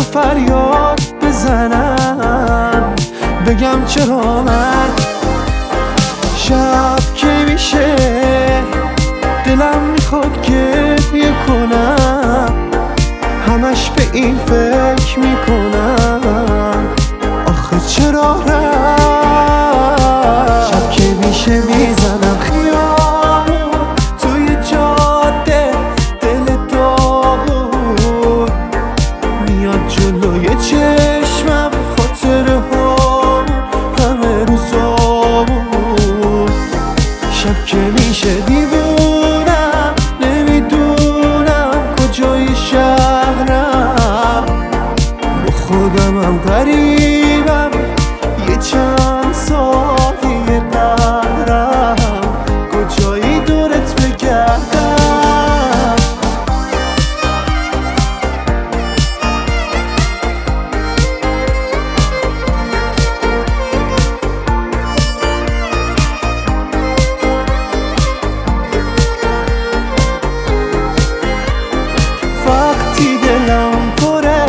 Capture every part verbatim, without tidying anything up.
فریاد بزنم بگم چرا من شب که میشه دلم میخواد گریه کنم، همش به این فکر میکنم آخه چرا رفت. شب که میشه میزنم خیابون توی جاده، دل داغون میاد جلوی چشمم، خاطره ها همه روزامون. شب که میشه دیوونم، نمیدونم کجای شهرم، با خودمم غریبم، یه چند سالی قهرم، کجایی دورت بگردم. وقتی دلم پره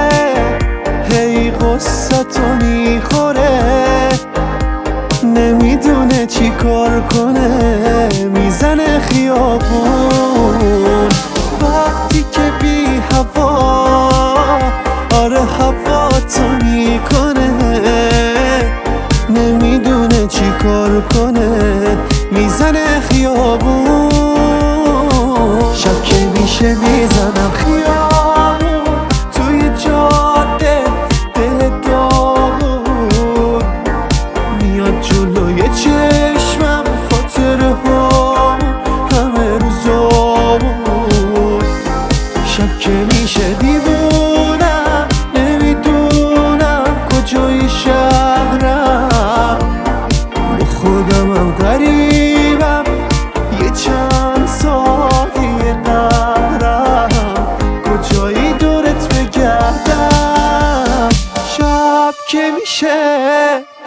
هی غصتو میخوره، نمیدونه چی کار کنه، میزنه خیابون. وقتی که بی هوا، آره هوا تو میکنه، نمیدونه چی کار کنه، میزنه خیابون. شب که میشه میزنم خیابون توی جاده، دل داغون میاد جلوی چشمم، خاطره ها همه روزامون. شب که میشه دیوونم، نمیدونم کجای شهرم، با خودمم غریبم، یه چند سالی قهرم، کجایی دورت بگردم. شب که میشه